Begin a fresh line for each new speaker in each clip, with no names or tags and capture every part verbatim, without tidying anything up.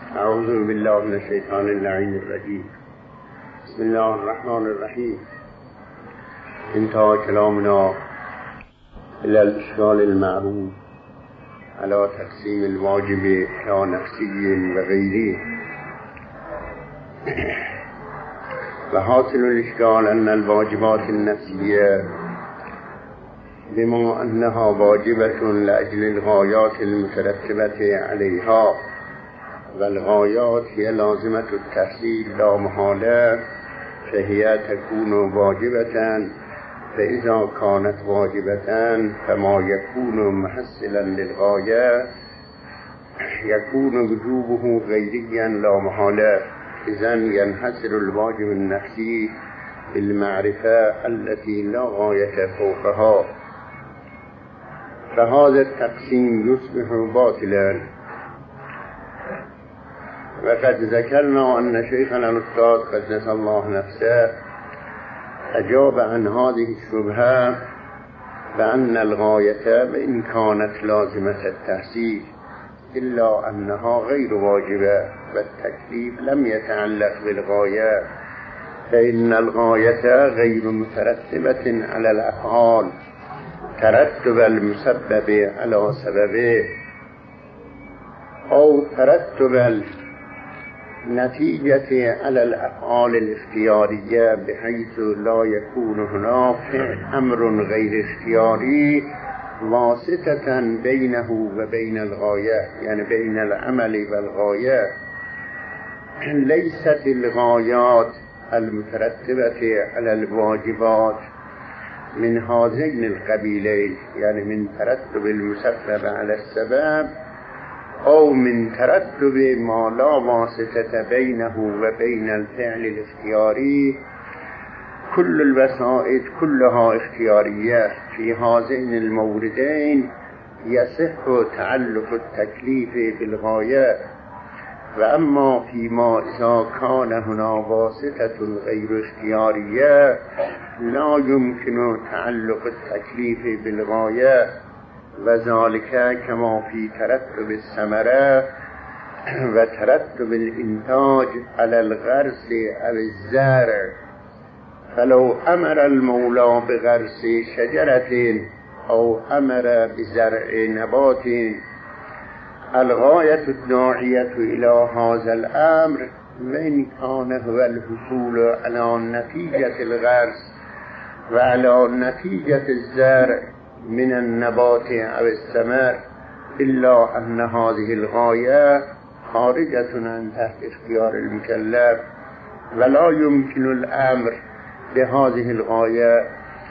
اعوذ بالله من الشیطان اللعین الرجیم. بسم الله الرحمن الرحیم. انتهى كلامنا الى الاشكال المعروف على تقسيم الواجب الى نفسي وغيره. وحاصل الاشكال ان الواجبات النفسية بما انها واجبة لاجل الغايات المترتبة عليها والغايات هي لازمة التحصيل لا محالة، فهي تكون واجبة. فإذا كانت واجبة فما يكون محصلا للغاية يكون وجوبه غيريا لا محالة. إذن ينحصر الواجب النفسي بالمعرفة التي لا غاية فوقها، فهذا التقسيم يصبح باطلا. وقد ذكرنا أن شيخنا الأستاذ قدس الله نفسه أجاب عن هذه الشبهة بأن الغاية وإن كانت لازمة التحصيل إلا أنها غير واجبة، والتكليف لم يتعلق بالغاية، فإن الغاية غير مترتبة على الأفعال ترتب المسبب على سببه، أو ترتب النتيجة على الأفعال الاختيارية، بحيث لا يكون هناك أمر غير اختياري واسطة بينه وبين الغاية، يعني بين العمل والغاية. ليست الغايات المترتبة على الواجبات من هذين القبيلين، يعني من ترتب المسبب على السبب أو من ترتب ما لا واسطة بينه وبين الفعل الاختياري. كل الوسائط كلها اختيارية. في هذين الموردين يصح تعلق التكليف بالغاية، وأما فيما إذا كان هنا واسطة غير اختيارية لا يمكن تعلق التكليف بالغاية، وذلك كما في ترتب الثمرة وترتب الإنتاج على الغرس أو الزرع. فلو أمر المولى بغرس شجرة أو أمر بزرع نبات، الغاية الداعية إلى هذا الأمر وإن كان هو الحصول على نتيجة الغرس وعلى نتيجة الزرع من النبات أو الثمر، إلا أن هذه الغاية خارجة عن تحت اختيار المكلف، ولا يمكن الأمر بهذه الغاية.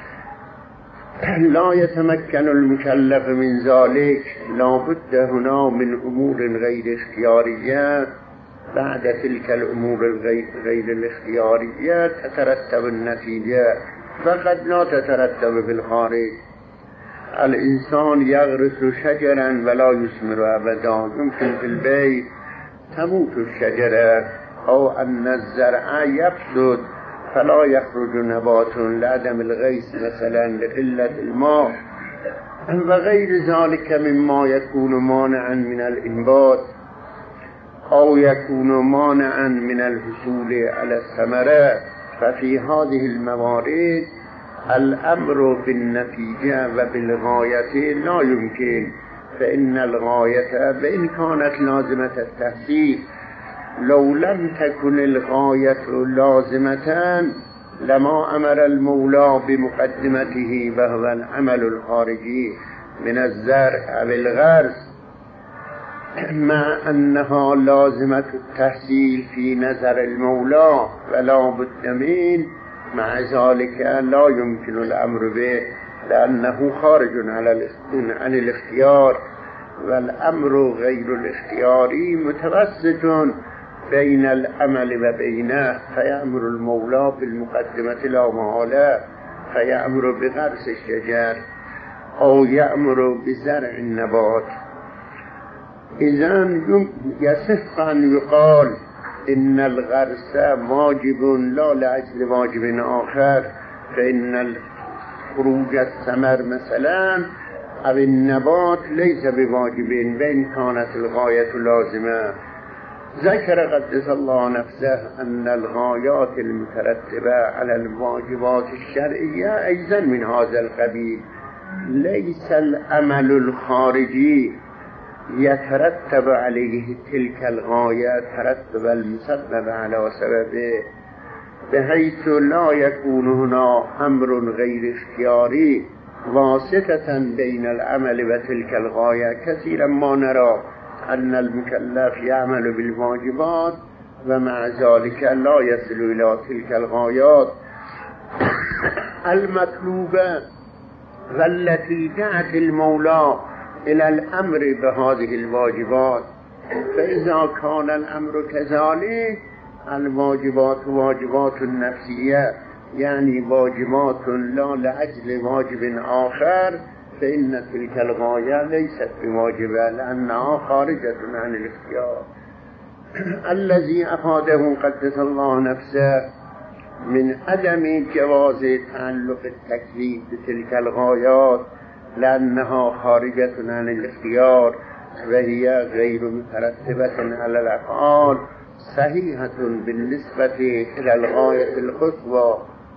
لا يتمكن المكلف من ذلك، لا بد هنا من أمور غير اختيارية. بعد تلك الأمور غير الاختيارية تترتب النتيجة، فقد لا تترتب في الخارج. الإنسان يغرس شجرا ولا يثمر أبدا، يمكن في البيت تموت الشجرة، أو أن الزرع يفسد فلا يخرج نبات لعدم الغيث مثلا لقلة الماء، وغير ذلك مما يكون مانعا من الإنبات أو يكون مانعا من الحصول على الثمرة. ففي هذه الموارد الأمر بالنتيجة وبالغاية لا يمكن، فإن الغاية وإن كانت لازمة التحصيل لو لم تكن الغاية لازمة لما أمر المولى بمقدمته وهو العمل الخارجي من الزرع أو الغرس، مع أنها لازمة التحصيل في نظر المولى ولا بد من، مع ذلك لا يمكن الأمر به لأنه خارج عن الاختيار، والأمر غير الاختياري متوسط بين الأمل وبينه، فيأمر المولى بالمقدمة لا محالة، فيأمر بغرس الشجر أو يأمر بزرع النبات. إذن يصح أن يقال إن الغرس واجب لا لأجل واجب آخر، فإن خروج الثمر مثلا أو النبات ليس بواجب وإن كانت الغاية لازمة. ذكر قدس الله نفسه أن الغايات المترتبة على الواجبات الشرعية أيضا من هذا القبيل. ليس العمل الخارجي يترتب عليه تلك الغاية ترتب المسبب على سببه، بحيث لا يكون هنا أمر غير اختياري واسطة بين العمل وتلك الغاية. كثيرا ما نرى أن المكلف يعمل بالواجبات ومع ذلك لا يصل إلى تلك الغايات المطلوبة والتي دعت المولى إلى الأمر بهذه الواجبات. فإذا كان الأمر كذلك الواجبات واجبات نفسية، يعني واجبات لا لأجل واجب آخر، فإن تلك الغاية ليست بواجبة لأنها خارجة عن الاختيار. الذي أفاده قدس الله نفسه من عدم جواز تعلق التكليف بتلك الغايات لأنها خارجة عن الاختيار وهي غير مترتبة على الأفعال، صحيحة بالنسبة إلى الغاية القصوى.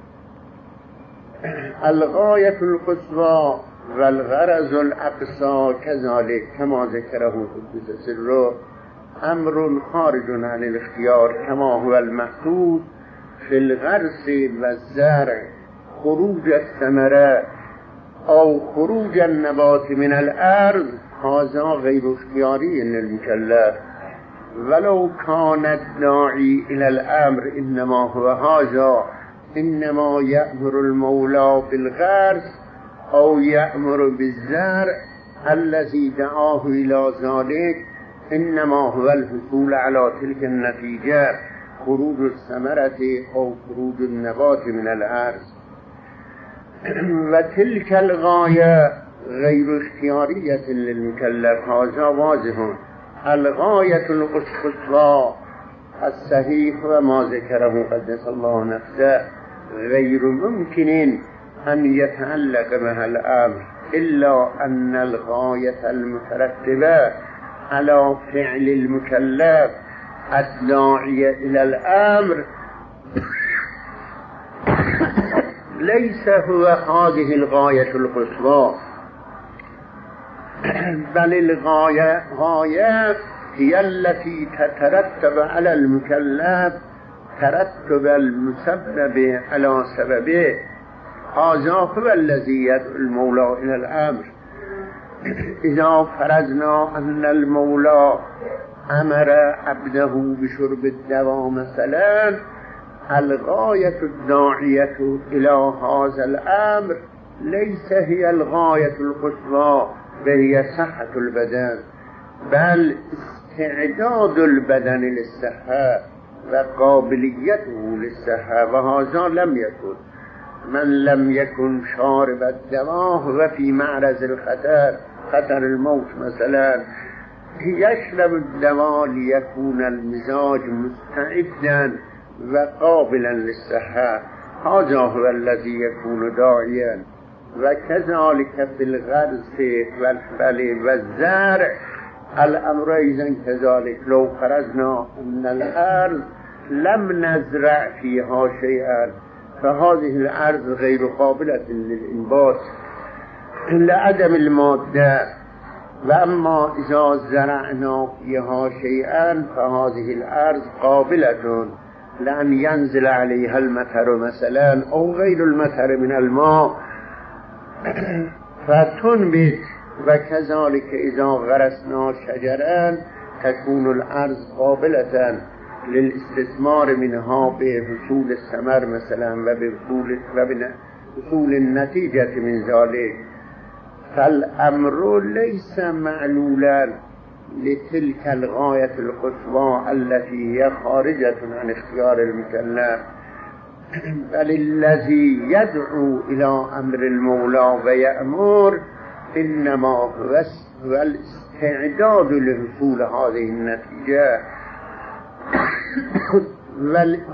الغاية القصوى والغرض الأقصى كذلك كما ذكره قدس سره أمر خارج عن الاختيار، كما هو المحدود في الغرس والزرع خروج الثمرة أو خروج النبات من الأرض، هذا غير اختياري للمكلف. ولو كان الداعي إلى الأمر إنما هو هذا، إنما يأمر المولى بالغرس أو يأمر بالزرع الذي دعاه إلى ذلك، إنما هو الحصول على تلك النتيجة، خروج الثمرة أو خروج النبات من الأرض. وتلك الغاية غير اختيارية للمكلف، هذا واضح. الغاية القصوى الصحيح وما ذكره قدس الله نفسه غير ممكن أن يتعلق بها الأمر، إلا أن الغاية المترتبة على فعل المكلف الداعية إلى الأمر ليس هو هذه الغاية القصوى، بل الغاية غاية هي التي تترتب على المكلف ترتب المسبب على سببه. هذا هو الذي يدعو المولى إلى الأمر. إذا فرضنا أن المولى أمر عبده بشرب الدواء مثلا، الغاية الداعية إلى هذا الأمر ليس هي الغاية القصوى وهي صحة البدن، بل استعداد البدن للصحة وقابليته للصحة، وهذا لم يكن. من لم يكن شارب الدواء وفي معرض الخطر، خطر الموت مثلا، يشرب الدواء ليكون المزاج مستعدا وقابلا للصحة، هذا هو الذي يكون داعيا. وكذلك في الغرس والحبل والزرع الأمر أيضا كذلك. لو فرضنا أن الأرض لم نزرع فيها شيئا فهذه الأرض غير قابلة للإنبات لعدم المادة، وأما إذا زرعنا فيها شيئا فهذه الأرض قابلة لأن ينزل عليها المطر مثلا أو غير المطر من الماء فتنبت. وكذلك إذا غرسنا شجرا تكون الأرض قابلة للاستثمار منها بحصول الثمر مثلا وبحصول النتيجة من ذلك. فالأمر ليس معلولا لتلك الغاية القصوى التي هي خارجة عن اختيار المكلف، بل الذي يدعو إلى أمر المولى ويأمر إنما هو الاستعداد لحصول هذه النتيجة.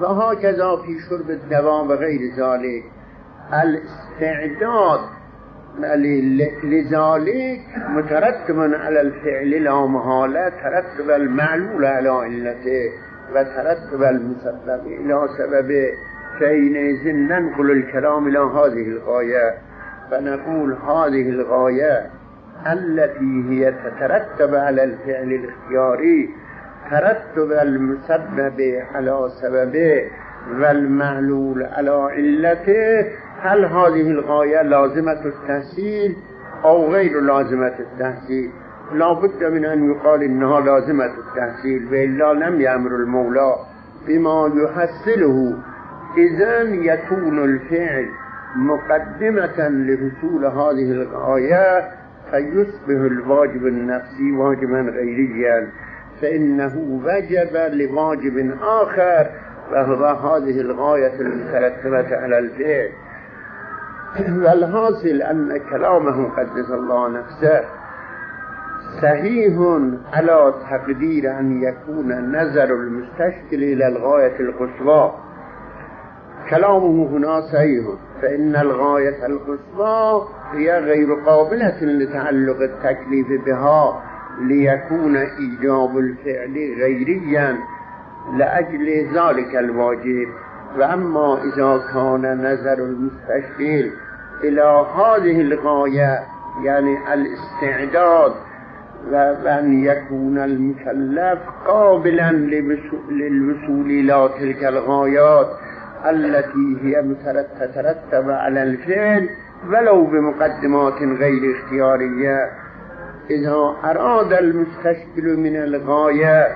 وهكذا في شرب الدواء وغير ذلك، الاستعداد لذلك مترتب على الفعل لا محالة ترتب المعلول على علته وترتب المسبب إلى سببه، فحينئذ ننقل الكلام إلى هذه الغاية فنقول هذه الغاية التي هي تترتب على الفعل الاختياري ترتب المسبب على سببه والمعلول على علته. هل هذه الغاية لازمة التحصيل أو غير لازمة التحصيل؟ لا بد من أن يقال إنها لازمة التحصيل، وإلا لم يأمر المولى بما يحصله. إذن يكون الفعل مقدمة لحصول هذه الغاية فيصبح الواجب النفسي واجبا غيريا، فإنه وجب لواجب آخر وهو هذه الغاية المترتبة على الفعل. والحاصل أن كلامه قدس الله نفسه صحيح على تقدير أن يكون نظر المستشكل إلى الغاية القصوى. كلامه هنا صحيح، فإن الغاية القصوى هي غير قابلة لتعلق التكليف بها ليكون إيجاب الفعل غيريا لأجل ذلك الواجب. وأما إذا كان نظر المستشكل إلى هذه الغاية يعني الاستعداد وأن يكون المكلف قابلا للوصول إلى تلك الغايات التي هي تترتب على الفعل ولو بمقدمات غير اختيارية، إذا أراد المستشكل من الغاية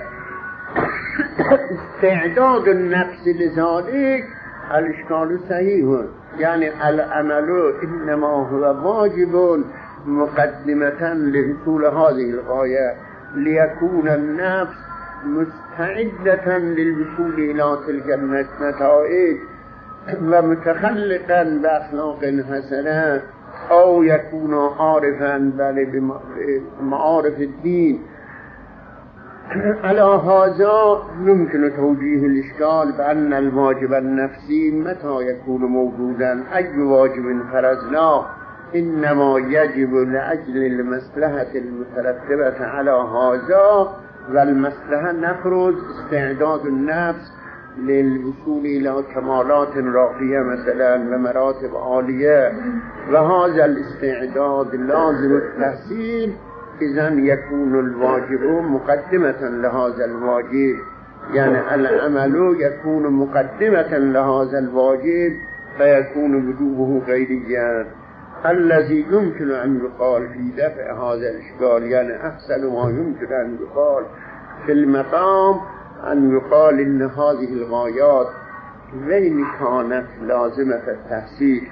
استعداد النفس لذلك الإشكال صحيح، يعني العمل إنما هو واجب مقدمة لحصول هذه الغاية ليكون النفس مستعدة للوصول إلى تلك النتائج ومتخلقا بأخلاق حسنة، أو يكون عارفا بل بمعارف الدين. على هذا يمكن توجيه الإشكال بأن الواجب النفسي متى يكون موجودا؟ أي واجب فرضناه إنما يجب لأجل المصلحة المترتبة على هذا، والمصلحة نفرض استعداد النفس للوصول إلى كمالات راقية مثلا ومراتب عالية، وهذا الاستعداد لازم التحصيل. إذن يكون الواجب مقدمة لهذا الواجب، يعني العمل يكون مقدمة لهذا الواجب فيكون وجوبه غيريا. الذي يمكن أن يقال في دفع هذا الإشكال، يعني أحسن ما يمكن أن يقال في المقام أن يقال إن هذه الغايات وين كانت لازمة التحصيل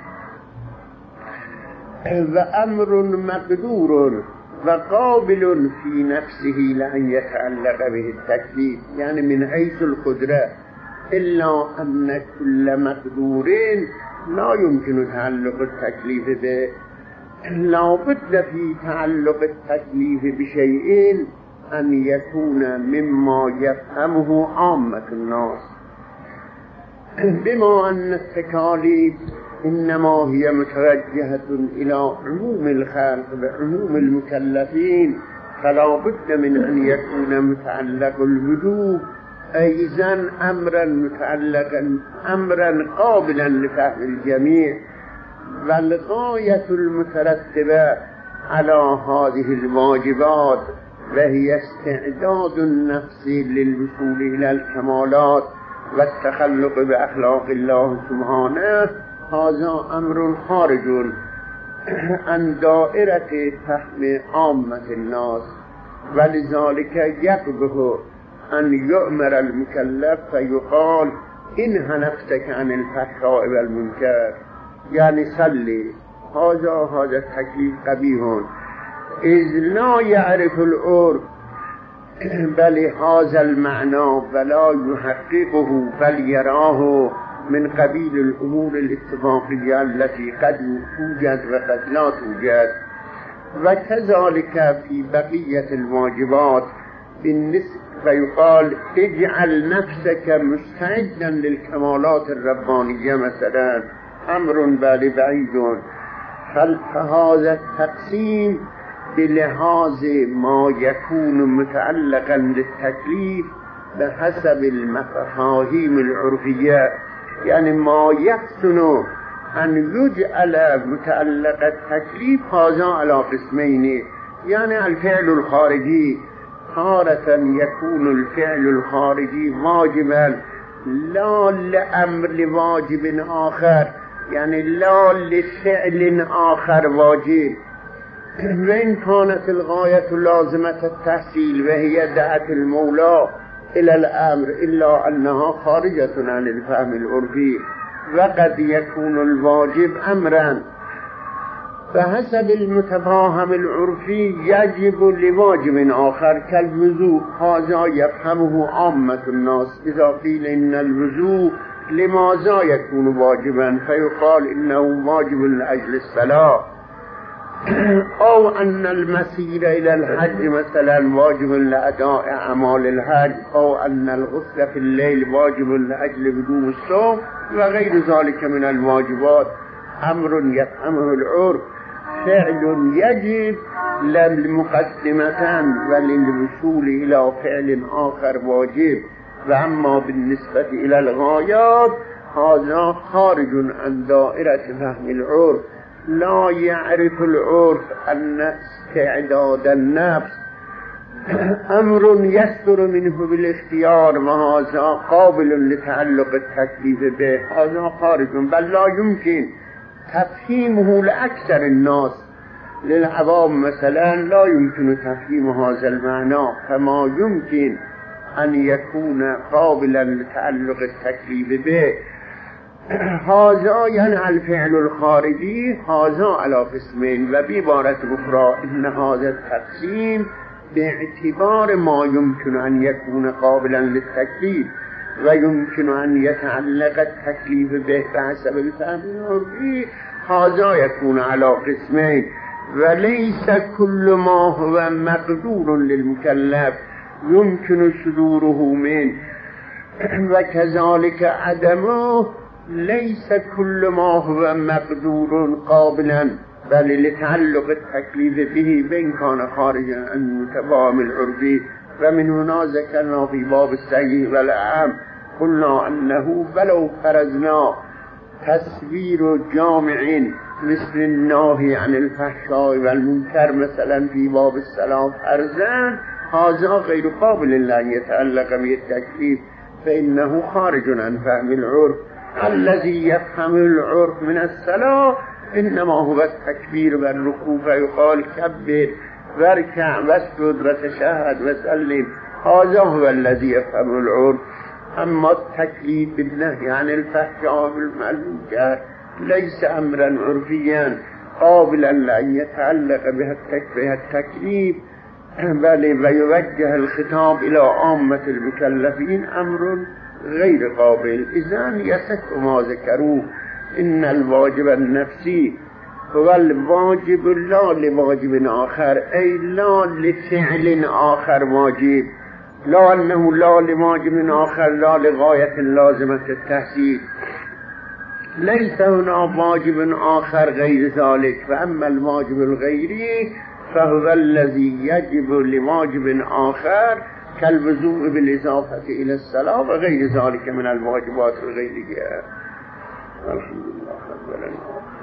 وأمر مقدور وقابل في نفسه لأن يتعلق به التكليف، يعني من حيث القدرة، إلا أن كل مقدورين لا يمكن تعلق التكليف به. لا بد في تعلق التكليف بشيء أن يكون مما يفهمه عامة الناس، بما أن التكاليف إنما هي متوجهة إلى عموم الخلق وعموم المكلفين، فلا بد من أن يكون متعلق الوجوب أيضا أمرا متعلقا أمرا قابلا لفهم الجميع. والغاية المترتبة على هذه الواجبات وهي استعداد النفس للوصول إلى الكمالات والتخلق بأخلاق الله سبحانه، هذا أمر خارج عن دائرة فهم عامة الناس، ولذلك يقبح أن يؤمر المكلف فيقال إنها نفسك عن الفحشاء والمنكر، يعني صلي. هذا هذا التكليف قبيح، إذ لا يعرف العرف بل هذا المعنى ولا يحققه بل يراه من قبيل الأمور الاتفاقية التي قد توجد وقد لا توجد. وكذلك في بقية الواجبات بالنسبة فيقال اجعل نفسك مستعدا للكمالات الربانية مثلا، أمر بل بعيد. فهذا التقسيم بلحاظ ما يكون متعلقا بالتكليف بحسب المفاهيم العرفية، يعني ما يحسن أن يجعل متعلق التكليف هذا على قسمين، يعني الفعل الخارجي تارة يكون الفعل الخارجي واجبا لا لأمر لواجب آخر، يعني لا لفعل آخر واجب، وإن كانت الغاية لازمة التحصيل وهي دعة المولى إلى الأمر إلا أنها خارجة عن الفهم العرفي، وقد يكون الواجب أمرا فحسب المتفاهم العرفي يجب لواجب آخر كالوضوء، هذا يفهمه عامة الناس. إذا قيل إن الوضوء لماذا يكون واجبا فيقال إنه واجب لأجل الصلاة، أو أن المسير إلى الحج مثلا واجب لأداء أعمال الحج، أو أن الغسل في الليل واجب لأجل بدون الصوم وغير ذلك من الواجبات. أمر يفهمه العرف فعل يجب للمقدمة وللوصول إلى فعل آخر واجب، وأما بالنسبة إلى الغايات هذا خارج عن دائرة فهم العرف. لا يعرف العرف أن استعداد النفس أمر يصدر منه بالاختيار وهذا قابل لتعلق التكليف به، هذا خارج، بل لا يمكن تفهيمه لأكثر الناس. للعوام مثلا لا يمكن تفهيم هذا المعنى فما يمكن أن يكون قابلا لتعلق التكليف به. هذا يعني الفعل الخارجي هذا على قسمين، وبعبارة أخرى إن هذا التقسيم باعتبار ما يمكن أن يكون قابلا للتكليف ويمكن أن يتعلق التكليف به بحسب الفهم العرفي، هذا يكون على قسمين، وليس كل ما هو مقدور للمكلف يمكن صدوره منه، وكذلك عدمه ليس كل ما هو مقدور قابلا بل لتعلق التكليف به بين كان خارجا عن المتفاهم العرفي. ومن هنا ذكرنا في باب السيء والأعم قلنا أنه ولو فرضنا تصوير جامع مثل الناهي عن الفحشاء والمنكر مثلا في باب الصلاة فرضا، هذا غير قابل لأن يتعلق بالتكليف فإنه خارج عن فهم العرف. الذي يفهم العرف من الصلاة إنما هو التكبير والركوع، فيقال كبر واركع واسجد وتشهد وسلم، هذا هو الذي يفهم العرف. أما التكليف بالنهي عن الفحشاء والمنكر ليس أمرا عرفيا قابلا لأن يتعلق بها التكليف، بل ويوجه الخطاب إلى عامة المكلفين أمر غير قابل. إذن يصح ما ذكروه إن الواجب النفسي هو الواجب لا لواجب آخر، أي لا لفعل آخر واجب، لا أنه لا لواجب آخر لا لغاية لازمة التحصيل، ليس هنا واجب آخر غير ذلك. فأما الواجب الغيري فهو الذي يجب لواجب آخر كالوضوء بالإضافة إلى الصلاة وغير ذلك من الواجبات الغيرية. الحمد لله رب العالمين.